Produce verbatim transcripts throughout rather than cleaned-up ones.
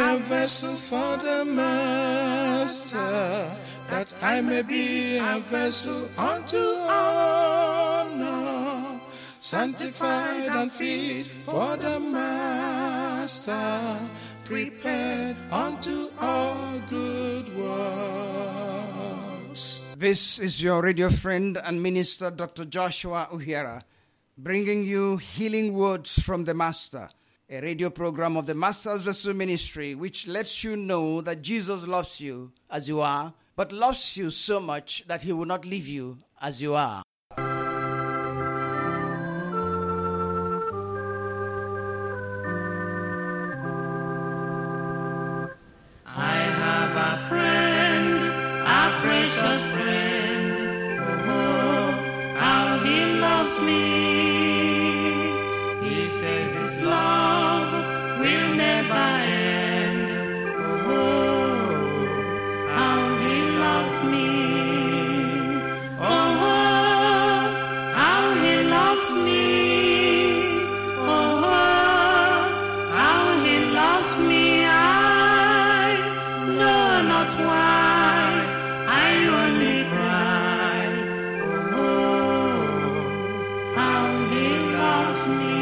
a vessel for the Master, that I may be a vessel unto honor, sanctified and fit for the Master, prepared unto all good works. This is your radio friend and minister, Doctor Joshua Uhiera, bringing you healing words from the Master, a radio program of the Master's Vessel Ministry, which lets you know that Jesus loves you as you are, but loves you so much that he will not leave you as you are. I have a friend, a precious friend. Oh, how he loves me. He says his love will never end. Oh, how he loves me. Oh, how he loves me. Oh, how he loves me. I know not why I only cry. Oh, how he loves me.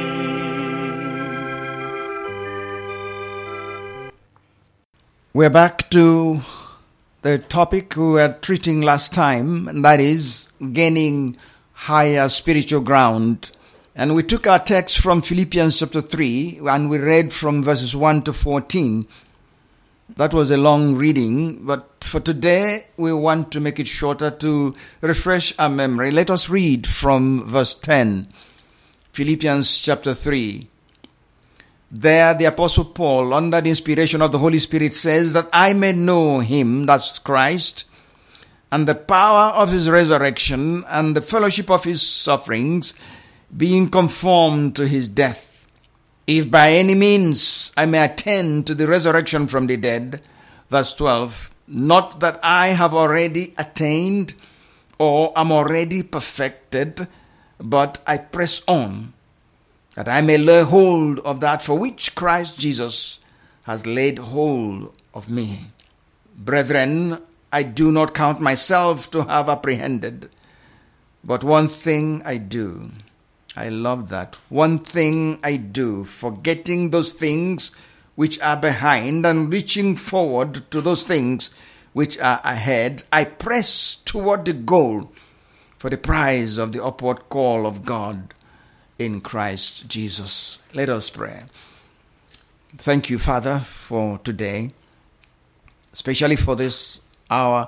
We're back to the topic we were treating last time, and that is gaining higher spiritual ground. And we took our text from Philippians chapter three, and we read from verses one to fourteen. That was a long reading, but for today we want to make it shorter to refresh our memory. Let us read from verse ten, Philippians chapter three. There the Apostle Paul, under the inspiration of the Holy Spirit, says that I may know him, that's Christ, and the power of his resurrection and the fellowship of his sufferings, being conformed to his death, if by any means I may attain to the resurrection from the dead. Verse twelve, not that I have already attained or am already perfected, but I press on, that I may lay hold of that for which Christ Jesus has laid hold of me. Brethren, I do not count myself to have apprehended, but one thing I do. I love that. One thing I do, forgetting those things which are behind and reaching forward to those things which are ahead, I press toward the goal for the prize of the upward call of God in Christ Jesus. Let us pray. Thank you, Father, for today, especially for this hour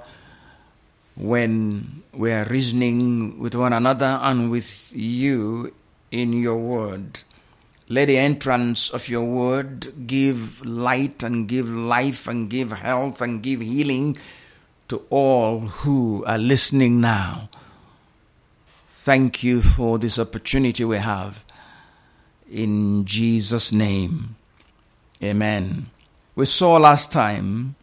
when we are reasoning with one another and with you in your word. Let the entrance of your word give light and give life and give health and give healing to all who are listening now. Thank you for this opportunity we have. In Jesus' name, amen. We saw last time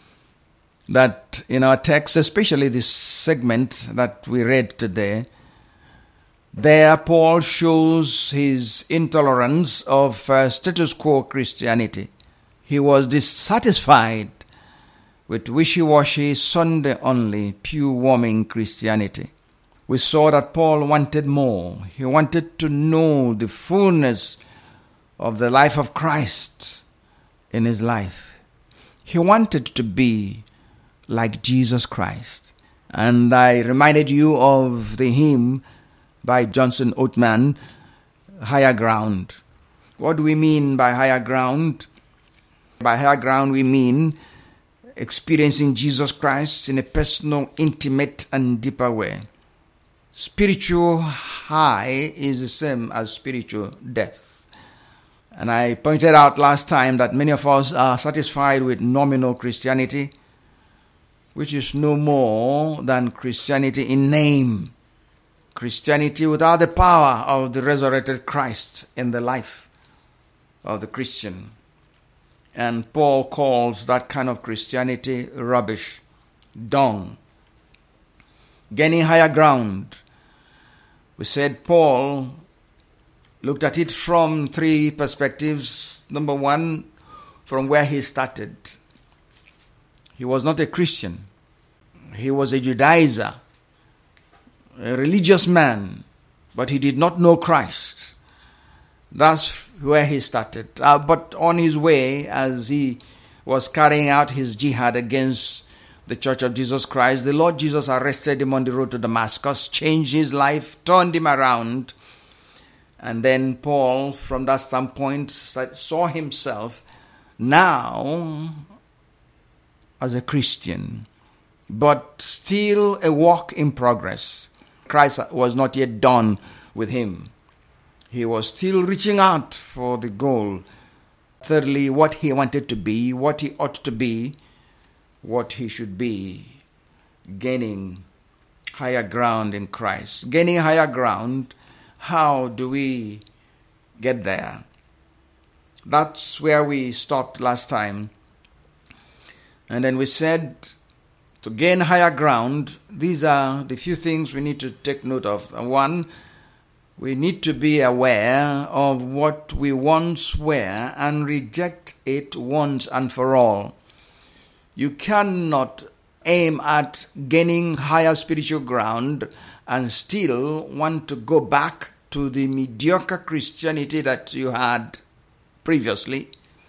that in our text, especially this segment that we read today, there Paul shows his intolerance of uh, status quo Christianity. He was dissatisfied with wishy-washy, Sunday-only, pew-warming Christianity. We saw that Paul wanted more. He wanted to know the fullness of the life of Christ in his life. He wanted to be like Jesus Christ. And I reminded you of the hymn by Johnson Oatman, Higher Ground. What do we mean by higher ground? By higher ground we mean experiencing Jesus Christ in a personal, intimate, and deeper way. Spiritual high is the same as spiritual death. And I pointed out last time that many of us are satisfied with nominal Christianity, which is no more than Christianity in name. Christianity without the power of the resurrected Christ in the life of the Christian. And Paul calls that kind of Christianity rubbish, dung. Gaining higher ground. We said Paul looked at it from three perspectives. Number one, from where he started. He was not a Christian. He was a Judaizer, a religious man, but he did not know Christ. That's where he started. Uh, but on his way, as he was carrying out his jihad against the Church of Jesus Christ, the Lord Jesus arrested him on the road to Damascus, changed his life, turned him around. And then Paul, from that standpoint, saw himself now as a Christian, but still a work in progress. Christ was not yet done with him. He was still reaching out for the goal. Thirdly, what he wanted to be, what he ought to be, what he should be, gaining higher ground in Christ. Gaining higher ground, how do we get there? That's where we stopped last time. And then we said, to gain higher ground, these are the few things we need to take note of. One, we need to be aware of what we once were and reject it once and for all. You cannot aim at gaining higher spiritual ground and still want to go back to the mediocre Christianity that you had previously.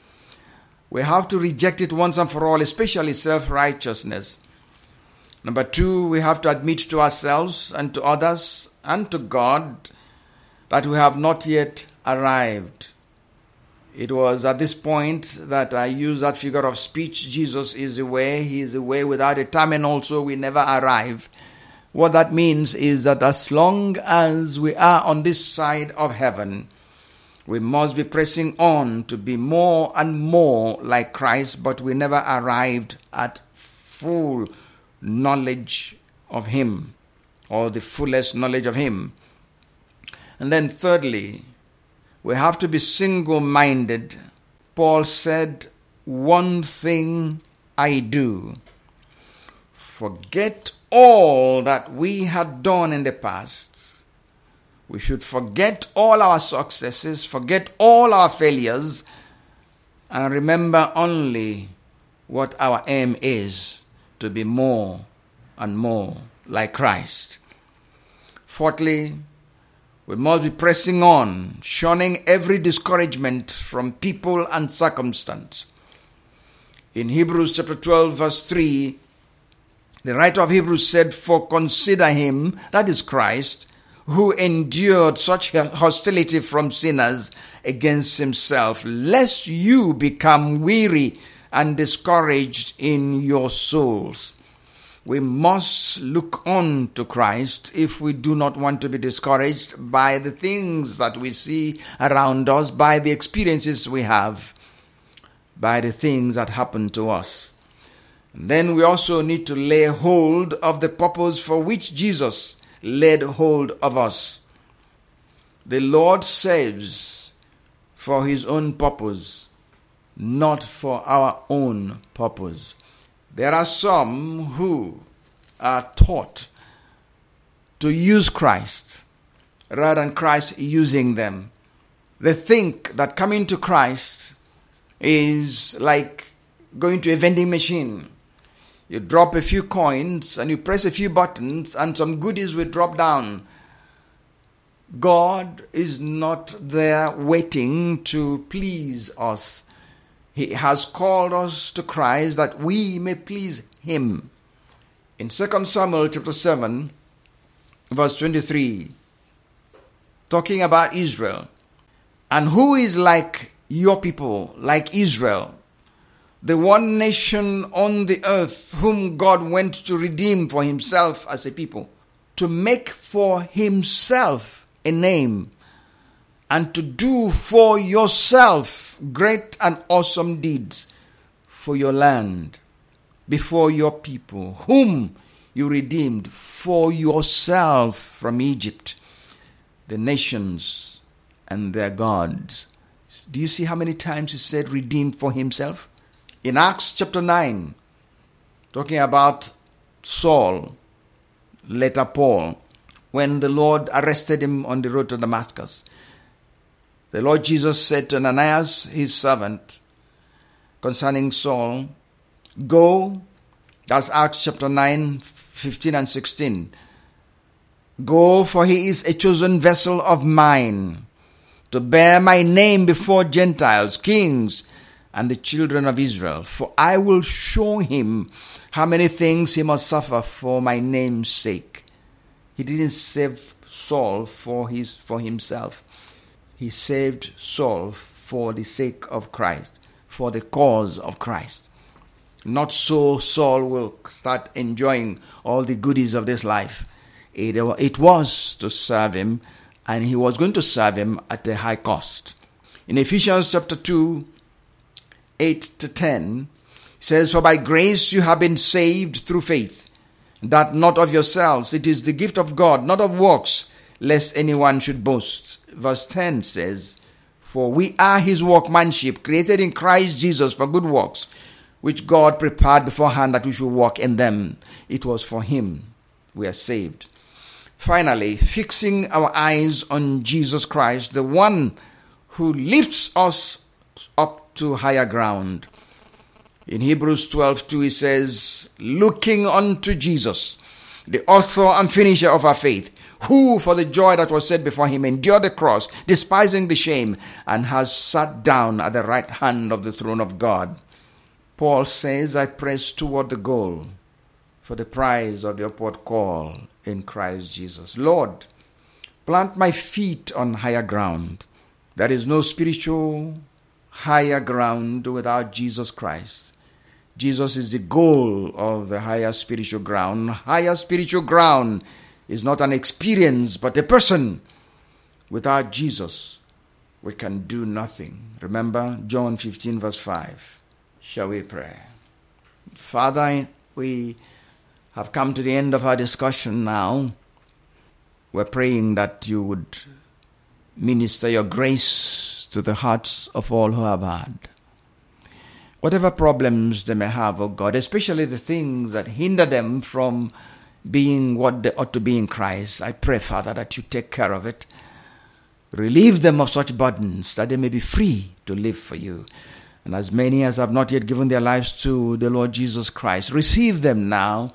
We have to reject it once and for all, especially self-righteousness. Number two, we have to admit to ourselves and to others and to God that we have not yet arrived. It was at this point that I used that figure of speech. Jesus is the way. He is the way. Without a time and also we never arrive. What that means is that as long as we are on this side of heaven, we must be pressing on to be more and more like Christ, but we never arrived at full knowledge of Him, or the fullest knowledge of Him. And then thirdly, we have to be single-minded. Paul said, one thing I do. Forget all that we had done in the past. We should forget all our successes, forget all our failures, and remember only what our aim is, to be more and more like Christ. Fourthly, we must be pressing on, shunning every discouragement from people and circumstance. In Hebrews chapter twelve, verse three, the writer of Hebrews said, for consider him, that is Christ, who endured such hostility from sinners against himself, lest you become weary and discouraged in your souls. We must look on to Christ if we do not want to be discouraged by the things that we see around us, by the experiences we have, by the things that happen to us. And then we also need to lay hold of the purpose for which Jesus laid hold of us. The Lord saves for his own purpose, not for our own purpose. There are some who are taught to use Christ rather than Christ using them. They think that coming to Christ is like going to a vending machine. You drop a few coins and you press a few buttons and some goodies will drop down. God is not there waiting to please us. He has called us to Christ that we may please him. In Second Samuel chapter seven, verse twenty-three, talking about Israel. And who is like your people, like Israel, the one nation on the earth whom God went to redeem for himself as a people, to make for himself a name, and to do for yourself great and awesome deeds for your land, before your people, whom you redeemed for yourself from Egypt, the nations and their gods. Do you see how many times he said redeemed for himself? In Acts chapter nine, talking about Saul, later Paul, when the Lord arrested him on the road to Damascus, the Lord Jesus said to Ananias, his servant, concerning Saul, go, that's Acts chapter nine, fifteen and sixteen. Go, for he is a chosen vessel of mine, to bear my name before Gentiles, kings, and the children of Israel. For I will show him how many things he must suffer for my name's sake. He didn't save Saul for his for himself. He saved Saul for the sake of Christ, for the cause of Christ. Not so Saul will start enjoying all the goodies of this life. It, it was to serve him, and he was going to serve him at a high cost. In Ephesians chapter two, eight to ten, it says, for by grace you have been saved through faith, that not of yourselves, it is the gift of God, not of works, lest anyone should boast. Verse ten says, for we are his workmanship, created in Christ Jesus for good works, which God prepared beforehand that we should walk in them. It was for him we are saved. Finally, fixing our eyes on Jesus Christ, the one who lifts us up to higher ground. In Hebrews twelve two, he says, looking unto Jesus, the author and finisher of our faith, who for the joy that was set before him endured the cross, despising the shame, and has sat down at the right hand of the throne of God. Paul says, I press toward the goal for the prize of the upward call in Christ Jesus. Lord, plant my feet on higher ground. There is no spiritual higher ground without Jesus Christ. Jesus is the goal of the higher spiritual ground. Higher spiritual ground is not an experience, but a person. Without Jesus, we can do nothing. Remember John fifteen verse five. Shall we pray? Father, we have come to the end of our discussion now. We're praying that you would minister your grace to the hearts of all who have heard. Whatever problems they may have, oh God, especially the things that hinder them from being what they ought to be in Christ, I pray, Father, that you take care of it. Relieve them of such burdens that they may be free to live for you. And as many as have not yet given their lives to the Lord Jesus Christ, receive them now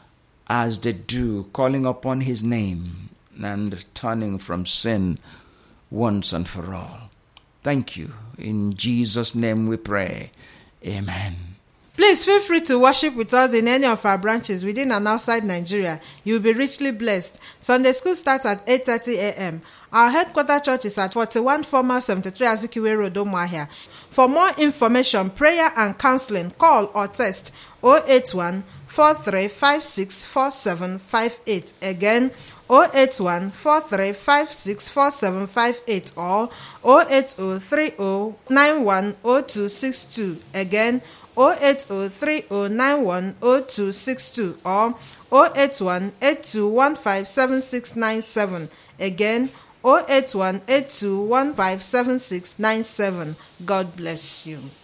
as they do, calling upon his name and turning from sin once and for all. Thank you. In Jesus' name we pray. Amen. Please feel free to worship with us in any of our branches within and outside Nigeria. You will be richly blessed. Sunday school starts at eight thirty a.m. Our headquarter church is at forty-one former seventy-three Azikiwe Road, Umuahia. For more information, prayer and counseling, call or text zero eight one, four three five six, four seven five eight. Again, zero eight one, four three five six, four seven five eight or zero eight zero three zero nine one zero two six two. Again, zero eight zero three zero nine one zero two six two or zero eight one, eight two one five, seven six nine seven. Again, zero eight one, eight two one five, seven six nine seven. God bless you.